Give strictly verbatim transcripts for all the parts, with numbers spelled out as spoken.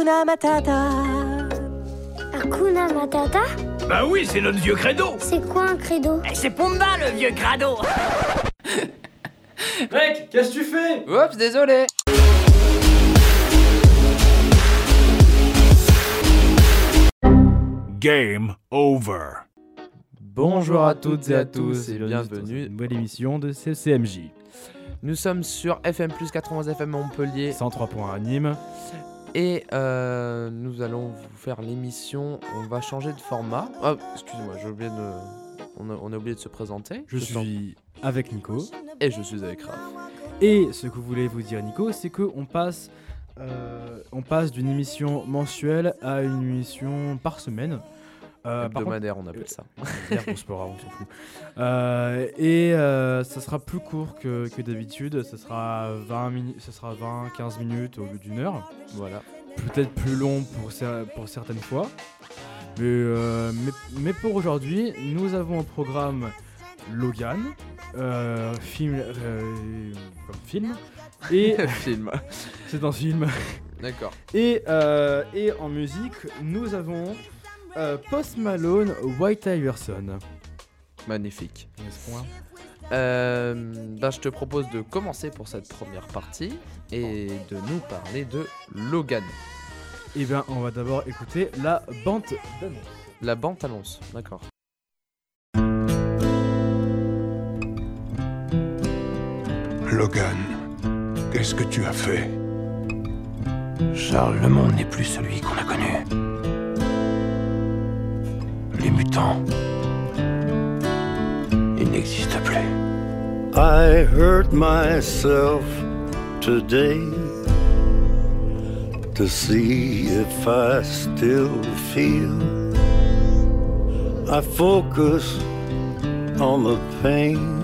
Hakuna Matata. Hakuna Matata? Bah oui, c'est notre vieux credo. C'est quoi un credo? Eh, c'est Pumba le vieux crado. Mec, qu'est-ce que tu fais? Oups, désolé. Game over. Bonjour à toutes et à tous et bienvenue dans une nouvelle émission de C C M J. Nous sommes sur F M plus quatre-vingts F M Montpellier cent trois point un à Nîmes. Et euh, nous allons vous faire l'émission. On va changer de format. Oh, excusez-moi, j'ai oublié de... On a, on a oublié de se présenter. Je, je suis sens... avec Nico. Et je suis avec Raph. Et ce que vous voulez vous dire, Nico, c'est qu'on passe, euh, on passe d'une émission mensuelle à une émission par semaine. Euh, hebdomadaire, par contre, on appelle ça. Hebdomadaire, c'est pas grave, on s'en fout. Euh, et euh, ça sera plus court que, que d'habitude. Ça sera vingt minutes, ça sera vingt à quinze minutes au lieu d'une heure. Voilà. Peut-être plus long pour, pour certaines fois. Mais, euh, mais, mais pour aujourd'hui, nous avons un programme Logan, euh, film, euh, comme film. Et film. C'est un film. D'accord. Et, euh, et en musique, nous avons euh, Post Malone, White Iverson. Magnifique. N'est-ce point ? Euh, ben je te propose de commencer pour cette première partie et de nous parler de Logan. Eh bien, on va d'abord écouter la bande d'annonce. La bande annonce, d'accord. Logan, qu'est-ce que tu as fait? Charles, le monde n'est plus celui qu'on a connu. Les mutants, ils n'existent plus. I hurt myself today to see if I still feel. I focus on the pain,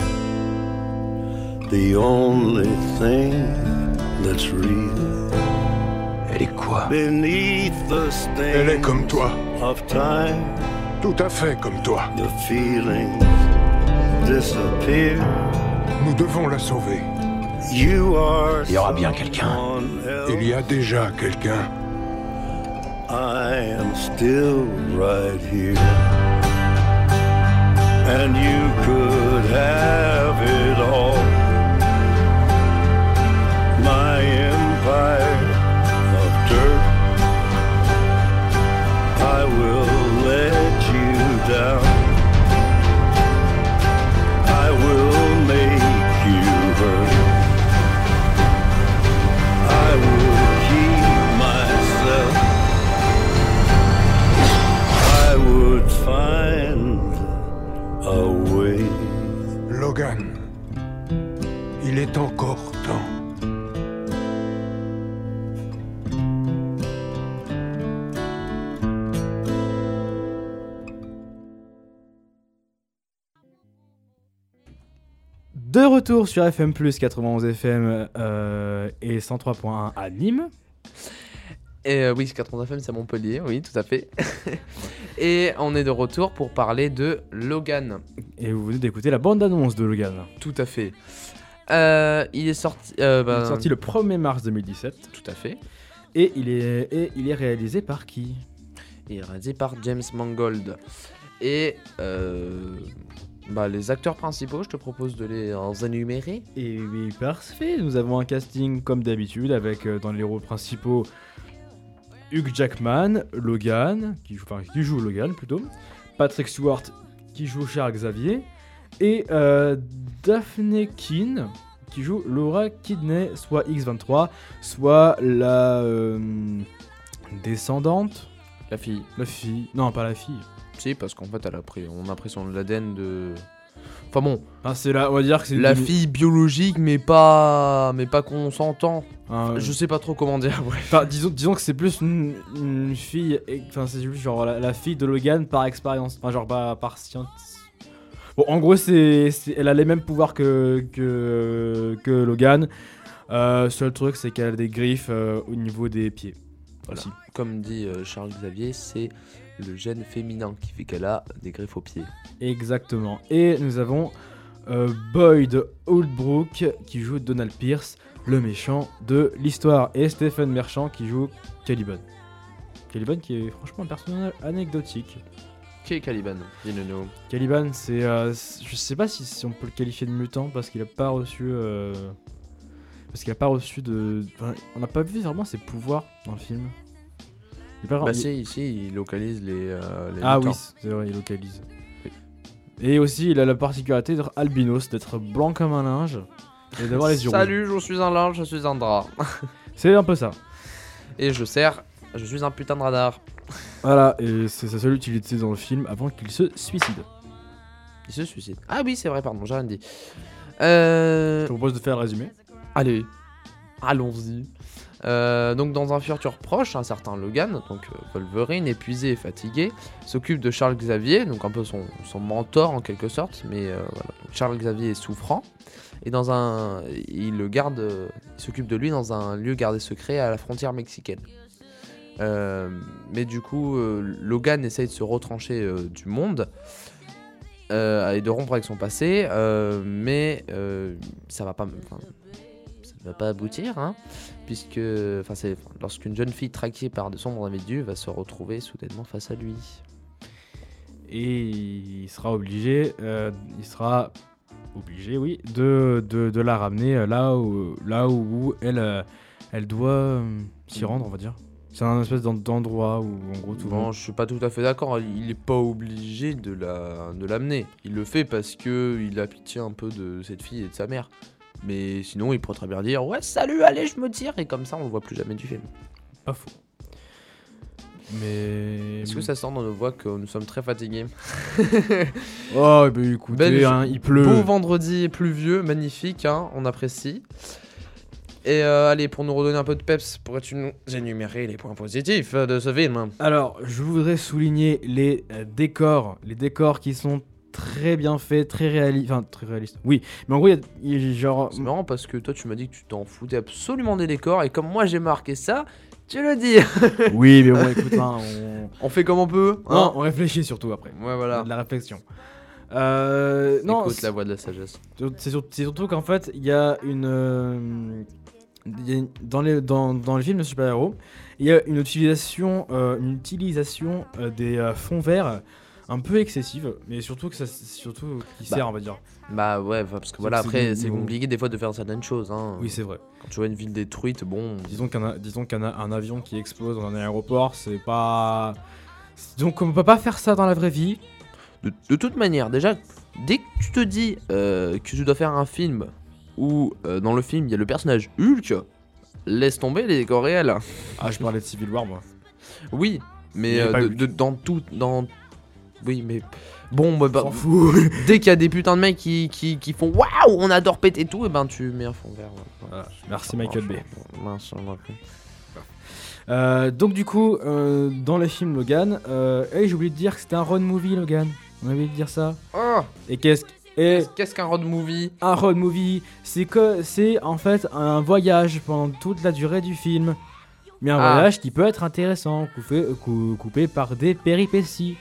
the only thing that's real. Elle est quoi? Beneath the stain Elle est comme toi. Of time, tout à fait comme toi. The feelings disappear. Nous devons la sauver. You are Il y aura bien quelqu'un. Il y a déjà quelqu'un. I am still right here. And you could have it all. My empire of dirt. I will let you down. I will make you hurt. I will keep myself. I would find a way. Logan, il est encore temps. De retour sur F M plus quatre-vingt-onze F M euh, et cent trois point un à Nîmes. Et euh, oui, quatre-vingts F M, c'est à Montpellier, oui, tout à fait. Et on est de retour pour parler de Logan. Et vous venez d'écouter la bande-annonce de Logan. Tout à fait. Euh, il est sorti... Euh, ben... Il est sorti le premier mars deux mille dix-sept. Tout à fait. Et il est, et il est réalisé par qui? Il est réalisé par James Mangold. Et... Euh... Bah, les acteurs principaux, je te propose de les énumérer. Et oui, parfait. Nous avons un casting comme d'habitude avec euh, dans les rôles principaux Hugh Jackman, Logan, qui joue, enfin, qui joue Logan plutôt, Patrick Stewart qui joue Charles Xavier et euh, Daphne Keane qui joue Laura Kidney, soit X vingt-trois, soit la euh, descendante, la fille, la fille, non pas la fille. Si, parce qu'en fait, elle a pris, on a pris son l'A D N de... Enfin bon, enfin, c'est la, on va dire que c'est la demi... fille biologique, mais pas, mais pas consentant. Ah, ouais. Je sais pas trop comment dire. Bref. Enfin, disons, disons que c'est plus une, une fille, enfin c'est juste genre la, la fille de Logan par expérience, enfin genre pas par science. Bon, en gros, c'est, c'est, elle a les mêmes pouvoirs que que, que Logan. Euh, seul truc, c'est qu'elle a des griffes euh, au niveau des pieds. Voilà. Aussi. Comme dit euh, Charles Xavier, c'est le gène féminin qui fait qu'elle a des griffes aux pieds. Exactement. Et nous avons euh, Boyd Holbrook qui joue Donald Pierce, le méchant de l'histoire, et Stephen Merchant qui joue Caliban. Caliban qui est franchement un personnage anecdotique. Qui est Caliban? Dis-le-nous. Caliban, c'est, euh, c'est- je sais pas si, si on peut le qualifier de mutant parce qu'il a pas reçu, euh, parce qu'il a pas reçu de, enfin, on n'a pas vu vraiment ses pouvoirs dans le film. Il est pas Bah vraiment- si, ici, il localise les, euh, les Ah mutants. oui, c'est vrai, il localise. Et aussi, il a la particularité d'être albinos, d'être blanc comme un linge et d'avoir les yeux rouges. Salut, je suis un linge, je suis un drap. C'est un peu ça. Et je sers, je suis un putain de radar. Voilà, et c'est sa seule utilité dans le film avant qu'il se suicide. Il se suicide. Ah oui, c'est vrai, pardon, j'ai rien dit. Euh... Je te propose de faire le résumé. Allez, allons-y. Euh, donc dans un futur proche, un certain Logan, donc euh, Wolverine, épuisé et fatigué, s'occupe de Charles Xavier, donc un peu son, son mentor en quelque sorte, mais euh, voilà. Donc, Charles Xavier est souffrant, et dans un, il le garde, euh, il s'occupe de lui dans un lieu gardé secret à la frontière mexicaine. Euh, mais du coup, euh, Logan essaye de se retrancher euh, du monde euh, et de rompre avec son passé, euh, mais euh, ça va pas, enfin, ça ne va pas aboutir, hein, puisque, enfin, c'est lorsqu'une jeune fille traquée par de sombres individus va se retrouver soudainement face à lui. Et il sera obligé, euh, il sera obligé, oui, de, de, de la ramener là où, là où elle, euh, elle doit euh, s'y rendre, on va dire. C'est un espèce d'en- d'endroit où, en gros, tout le Bon, monde... je suis pas tout à fait d'accord. Il est pas obligé de la, de l'amener. Il le fait parce que il a pitié un peu de cette fille et de sa mère. Mais sinon, il pourrait très bien dire ouais, salut, allez, je me tire, et comme ça, on le voit plus jamais du film. Pas faux. Mais... Est-ce que ça sent dans nos voix que nous sommes très fatigués? Oh, bah écoutez, Belle- hein, il pleut. Beau vendredi pluvieux, magnifique, hein, on apprécie. Et euh, allez, pour nous redonner un peu de peps, pourrais-tu nous énumérer les points positifs de ce film? Alors, je voudrais souligner les euh, décors, les décors qui sont très bien faits, très réalistes, enfin très réalistes. Oui, mais en gros, il y a- il y, a genre, C'est marrant parce que toi, tu m'as dit que tu t'en foutais absolument des décors, et comme moi j'ai marqué ça, tu le dis. oui, mais bon, écoute, hein, on... On fait comme on peut, Non, hein. on réfléchit surtout après. Ouais, voilà. De la réflexion. Euh, non, Écoute c'est la voix de la sagesse. c'est sur- c'est surtout qu'en fait, il y a une, euh, il y a une- dans les dans, dans les films de super-héros, il y a une utilisation, euh, une utilisation euh, des euh, fonds verts un peu excessive, mais surtout que ça, surtout qui Bah. sert, on va dire. Bah ouais, enfin, parce que C'est voilà, que c'est après des c'est niveaux. compliqué des fois de faire certaines choses, hein. Oui, c'est vrai. Quand tu vois une ville détruite, bon. Disons qu'un a- disons qu'un a- un avion qui explose dans un aéroport, c'est pas. Donc on peut pas faire ça dans la vraie vie. De, de toute manière, déjà, dès que tu te dis euh, que tu dois faire un film où euh, dans le film il y a le personnage Hulk, laisse tomber les décors réels. Ah, je parlais de Civil War, moi. Oui, Il y mais avait euh, pas de- Hulk. de- dans tout, dans. Oui, mais bon, bah, bah, S'en fout. dès qu'il y a des putains de mecs qui, qui, qui font waouh, on adore péter tout, et ben tu mets un fond vert. ouais. Voilà. Merci Michael Bay. Mince, j'en ai pris. Euh, donc du coup, euh, dans les films Logan, euh, hey, j'ai oublié de dire que c'était un road movie Logan. On a oublié de dire ça. Oh, Et qu'est-ce et qu'est-ce- qu'est-ce qu'un road movie? un road movie, c'est que c'est en fait un voyage pendant toute la durée du film. Mais un Ah. voyage qui peut être intéressant, coupé, cou- coupé par des péripéties.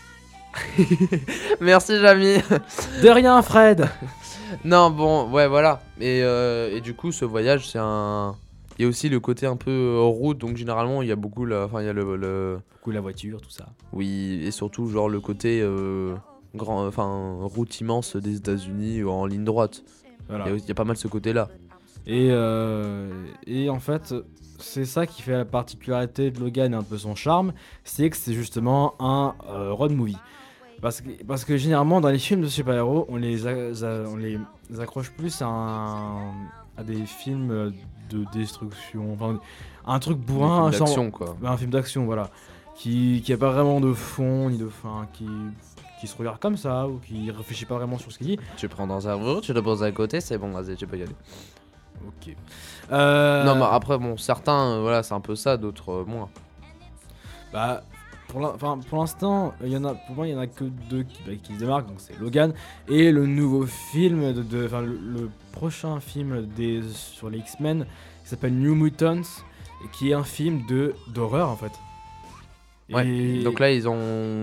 Merci, Jamy. De rien, Fred. Non, bon, ouais, voilà. Et, euh, et du coup, ce voyage, c'est un. Il y a aussi le côté un peu euh, route, donc généralement, il y a beaucoup. La... Enfin, il y a le, le- Du coup, la voiture, tout ça. Oui, et surtout, genre, le côté. euh, grand... Enfin, route immense des États-Unis en ligne droite. Voilà. Il y a- il y, a pas mal ce côté-là. Et, euh, et en fait, c'est ça qui fait la particularité de Logan et un peu son charme, c'est que c'est justement un euh, road movie. Parce que, parce que généralement dans les films de super-héros, on les, a- a- on les accroche plus à, un- à des films de destruction, enfin un truc bourrin, Des films genre- d'action, quoi. un film d'action, voilà, qui qui a pas vraiment de fond ni de fin, qui qui se regarde comme ça ou qui réfléchit pas vraiment sur ce qu'il dit. Tu prends dans un route, tu le poses à côté, c'est bon, vas-y, tu peux y aller. Ok. Euh, Non, mais après, bon, certains, euh, voilà, c'est un peu ça, d'autres euh, moins. Bah, pour l'in- enfin, pour l'instant, il y en a, pour moi, il y en a que deux qui, bah, qui se démarquent, donc c'est Logan et le nouveau film de, de- enfin le, le prochain film des sur les X-Men qui s'appelle New Mutants, et qui est un film de d'horreur en fait. Ouais. Et- Donc là, ils ont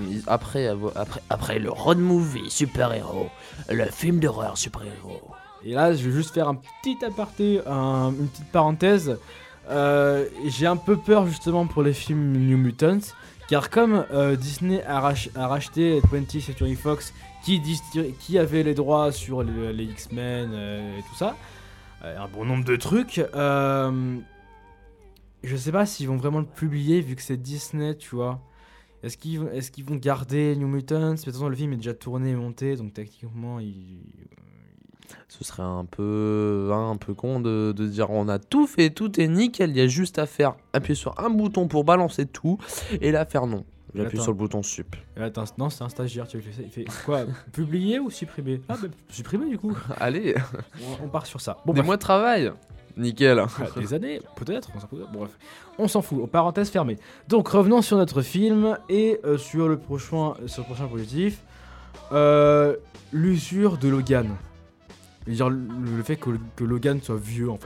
ils- après, avo- après, après le road movie super-héros, le film d'horreur super-héros. Et là, je vais juste faire un petit aparté, un- une petite parenthèse. Euh, j'ai un peu peur justement pour les films New Mutants, car comme euh, Disney a, rach- a racheté twentieth Century Fox, qui, dis- qui avait les droits sur les, les X-Men euh, et tout ça, euh, un bon nombre de trucs, euh, je sais pas s'ils vont vraiment le publier vu que c'est Disney, tu vois. Est-ce qu'ils, vont- est-ce qu'ils vont garder New Mutants? De toute façon, le film est déjà tourné et monté, donc techniquement, il... Ce serait un peu, hein, un peu con de, de dire on a tout fait, tout est nickel, il y a juste à faire appuyer sur un bouton pour balancer tout et là faire non. J'appuie Attends. sur le bouton sup. Attends, non, c'est un stagiaire, tu fais, il fait quoi? Publier ou supprimer? Ah, bah, supprimer du coup. Allez, On, on part sur ça. Bon, des bref. mois de travail. Nickel. Ah, des années, peut-être, on s'en fout. Bon, bref, on s'en fout. Parenthèse fermée. Donc, revenons sur notre film et euh, sur le prochain, sur le prochain positif. Euh, l'usure de Logan. Je veux dire, le, le fait que, que Logan soit vieux en fait.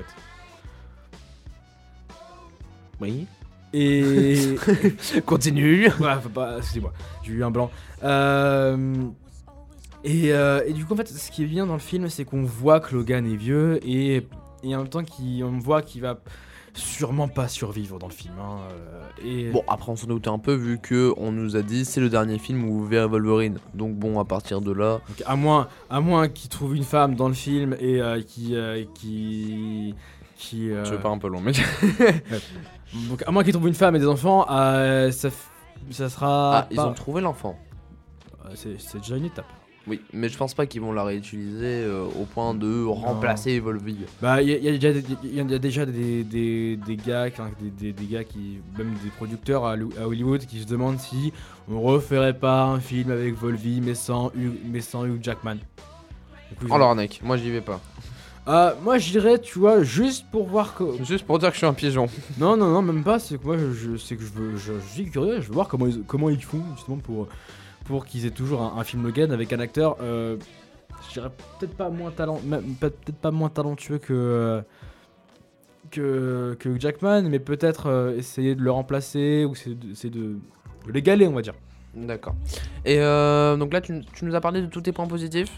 Oui. Et. Continue. Ouais, faut pas. Excusez-moi, j'ai eu un blanc. Euh, Et, euh, et du coup, en fait, ce qui est bien dans le film, c'est qu'on voit que Logan est vieux et, et en même temps qu'on voit qu'il va sûrement pas survivre dans le film. Hein, euh, et... Bon, après on s'en doutait un peu vu que on nous a dit c'est le dernier film où vous verrez Wolverine. Donc bon, à partir de là, Donc, à moins, à moins qu'il trouve une femme dans le film et euh, qui, euh, qui, qui. euh, je veux pas un peu long, mais Donc à moins qu'il trouve une femme et des enfants, euh, ça, f- ça sera. ah, ils pas- ont trouvé l'enfant. Euh, c'est, c'est déjà une étape. Oui, mais je pense pas qu'ils vont la réutiliser euh, au point de remplacer Wolverine. Bah, il y, a- y a déjà, des- y a- y a déjà des, des, des gars, qui- des, des, des gars qui, même des producteurs à, Lo- à Hollywood, qui se demandent si on referait pas un film avec Volvi mais sans Hugh, mais sans Hugh Jackman. Du coup, Oh je- l'arnaque, moi j'y vais pas. Ah, moi j'irais, tu vois, juste pour voir que. Juste pour dire que je suis un pigeon. Non, non, non, même pas. C'est que moi, je, je- c'est que je veux, je, je suis curieux. Je veux voir comment ils, comment ils font justement pour, pour qu'ils aient toujours un, un film Logan avec un acteur. Euh, je dirais peut-être pas moins talent, même peut- peut-être pas moins talentueux que euh, que, que Hugh Jackman, mais peut-être euh, essayer de le remplacer ou essayer de, essayer de, de l'égaler, on va dire. D'accord. Et euh, donc là, tu, tu nous as parlé de tous tes points positifs.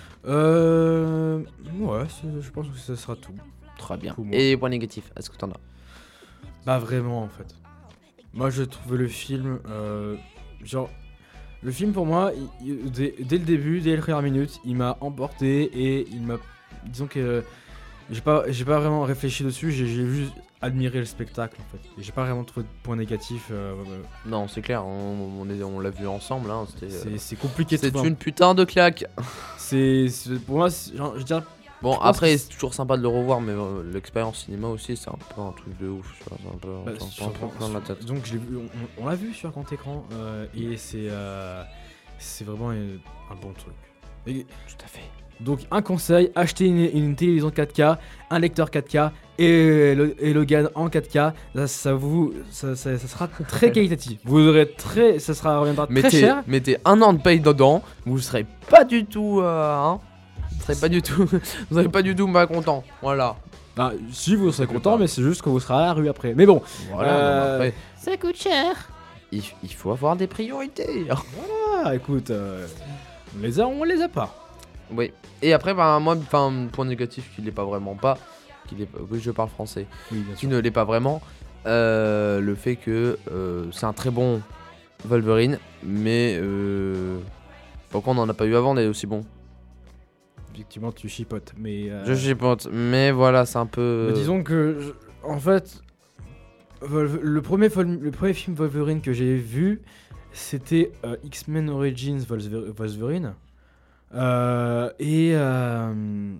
Euh, ouais, c'est- je pense que ça sera tout. Très bien. Pour moi. Et points négatifs, est-ce que t'en as? Pas vraiment en fait. Moi j'ai trouvé le film euh, genre le film pour moi il- il- dès, dès le début, dès les premières minutes, il m'a emporté et il m'a disons que euh, j'ai pas j'ai pas vraiment réfléchi dessus, j'ai j'ai juste admiré le spectacle en fait. Et j'ai pas vraiment trouvé de points négatifs. euh, euh, Non, c'est clair, on, on, est- on l'a vu ensemble. Hein, c'était, euh, c'est c'est compliqué de c'est trouver un- une putain de claque. c'est c'est- pour moi c'est- genre, je dirais Bon, Je pense après, que c'est toujours sympa de le revoir, mais euh, l'expérience cinéma aussi, c'est un peu un truc de ouf. tu vois, C'est un peu, bah, on s'en sur- prend plein la tête. donc je l'ai vu, on, on l'a vu sur grand écran euh, et c'est euh, c'est vraiment euh, un bon truc. Et, Tout à fait. Donc un conseil, achetez une, une télévision quatre K, un lecteur quatre K et, le- et Logan en quatre K, ça, ça vous, ça, ça- ça sera très qualitatif. Vous aurez très, ça sera reviendra très Mettez, cher. mettez un an de paye dedans, vous serez pas du tout, euh, hein, vous serez pas du tout, vous serez pas du tout pas content. Voilà. Ah, si vous serez content, mais c'est juste que vous serez à la rue après. Mais bon, Voilà. Euh, non, mais après, Ça coûte cher. il, il faut avoir des priorités. ah, écoute, euh, on les a, on les a pas. Oui. Et après, bah, moi, enfin, point négatif qu'il n'est pas vraiment pas, qu'il est, oui, je parle français, Oui, bien qui ne l'est pas vraiment, euh, le fait que euh, c'est un très bon Wolverine, mais euh, pourquoi on n'en a pas eu avant d'être aussi bon? Effectivement, tu chipotes, mais. euh, Je chipote, mais voilà, c'est un peu. mais disons que, je- en fait, Wolver- le premier, Vol- le premier film Wolverine que j'ai vu, c'était euh, X-Men Origins Wolver- Wolverine. Euh, et euh,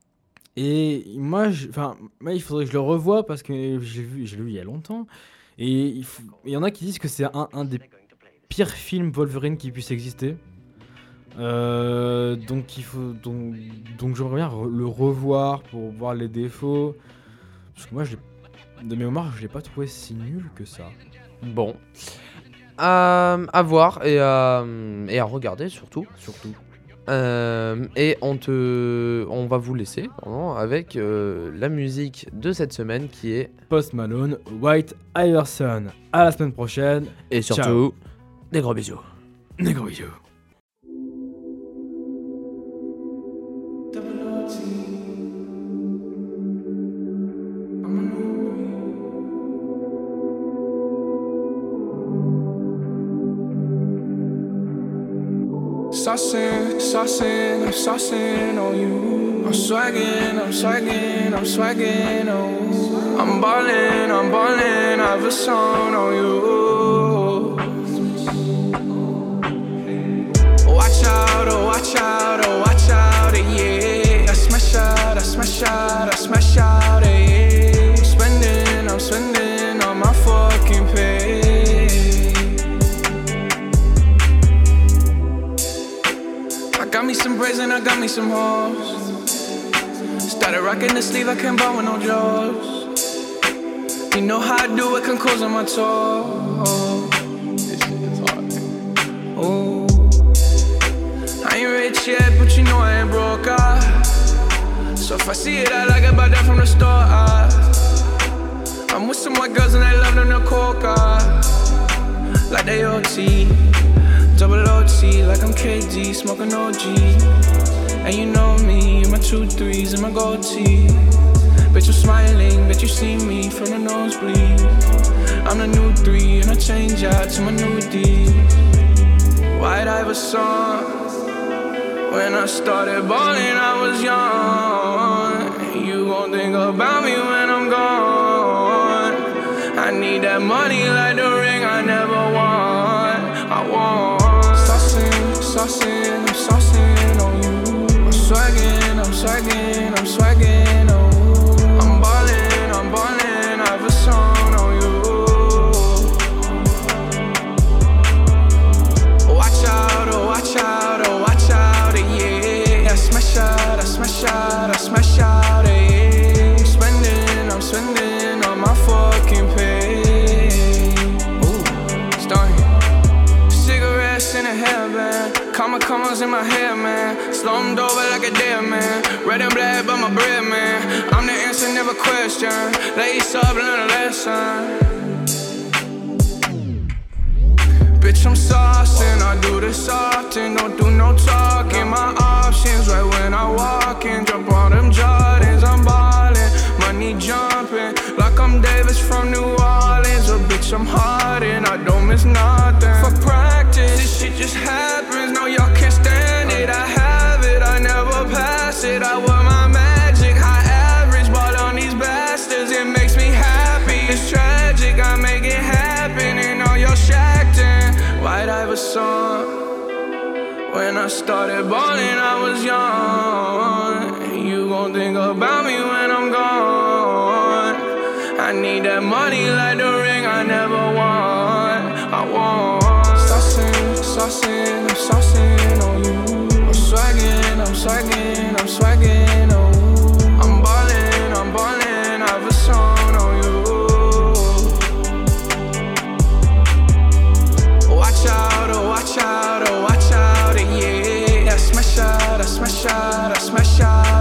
et moi, je- enfin, moi, il faudrait que je le revoie parce que j'ai vu, je l'ai vu il y a longtemps. Et il faut- il y en a qui disent que c'est un, un des pires films Wolverine qui puisse exister. Euh, donc il faut donc donc j'aimerais bien re- le revoir pour voir les défauts. Parce que moi, je l'ai- de mémoire, je l'ai pas trouvé si nul que ça. Bon. Euh, à voir et à, et à regarder surtout. Surtout. Euh, et on te, on va vous laisser pardon, avec euh, la musique de cette semaine qui est Post Malone, White Iverson. À la semaine prochaine. et surtout des gros bisous. Nigga with you. Saucing, saucing, I'm saucing on you. I'm swagging, I'm swagging, I'm swagging on you. I'm ballin', I'm ballin', I have a song on you. Watch out, oh watch out, oh watch out, yeah. I smash out, I smash out, I smash out, yeah. I'm spending, I'm spending on my fucking pay. Got me some braids and I got me some hoes. Started rocking the sleeve, I can't buy with no jaws. You know how I do it, can close on my toes. This shit is hard. Ooh. I ain't rich yet, but you know I ain't broke, ah. So if I see it, I like it, buy that from the store, ah. I'm with some white girls and they love them to coca, like they O T. Double O T, like I'm K D, smoking O G. And you know me, my two threes and my gold tee. Bet you smiling, bet you see me from the nosebleed. I'm the new three and I change out to my new D. White Iverson. When I started balling, I was young. You gon' think about me when I'm gone. I need that money like the ring I never won. I want saucing, I'm saucing on you. I'm swaggin', I'm swaggin', I'm swaggin' on you. I'm ballin', I'm ballin', I have a song on you. Watch out, oh watch out, oh watch out, yeah. I smash out, I smash out, I smash out, yeah. I'm spending, I'm spending on my fucking pay. Ooh, starting. Cigarettes in a hairband. Comma commas in my head, man. Slummed over like a dead man. Red and black, but my bread, man. I'm the answer, never question. Lace up, learn a lesson. Bitch, I'm saucing. I do this often. Don't do no talking. My options right when I walk in. Jump on them Jordans, I'm ballin'. Money jumping like I'm Davis from New Orleans. Oh, bitch, I'm hard and I don't miss nothing. For practice, this shit just happens. No, y'all can't stand it. I have it, I never pass it. I wear my magic, high average. Ball on these bastards, it makes me happy. It's tragic, I make it happen. And all y'all shacked in White Iverson. When I started balling, I was young. You gon' think about me when I'm gone. I need that money like the ring I never won. I want saucing, saucing, I'm saucing on you. I'm swaggin', I'm swaggin', I'm swaggin' on you. I'm ballin', I'm ballin', I have a song on you. Watch out, oh watch out, oh watch out, yeah. I smash out, I smash out, I smash out.